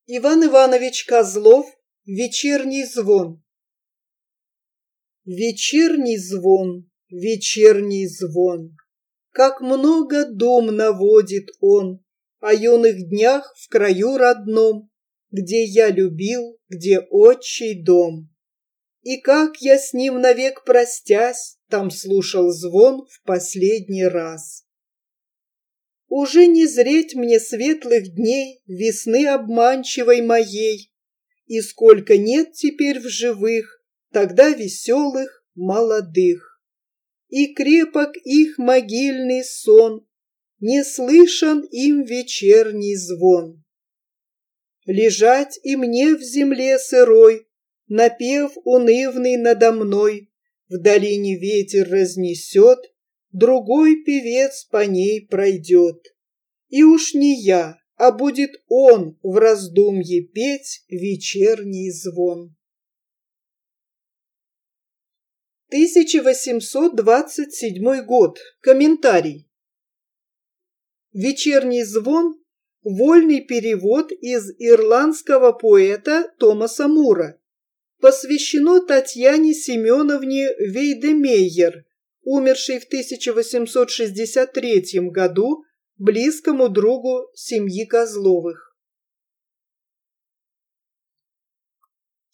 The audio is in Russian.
Иван Иванович Козлов. Вечерний звон. Вечерний звон, вечерний звон, как много дум наводит он о юных днях в краю родном, где я любил, где отчий дом. И как я с ним навек простясь, там слушал звон в последний раз. Уже не зреть мне светлых дней весны обманчивой моей, и сколько нет теперь в живых, тогда веселых, молодых. И крепок их могильный сон, не слышен им вечерний звон. Лежать и мне в земле сырой, напев унывный надо мной, в долине ветер разнесет, другой певец по ней пройдет. И уж не я, а будет он в раздумье петь вечерний звон. 1827 год. Комментарий. Вечерний звон – вольный перевод из ирландского поэта Томаса Мура. Посвящено Татьяне Семеновне Вейдемейер, умершей в 1863 году, близкому другу семьи Козловых.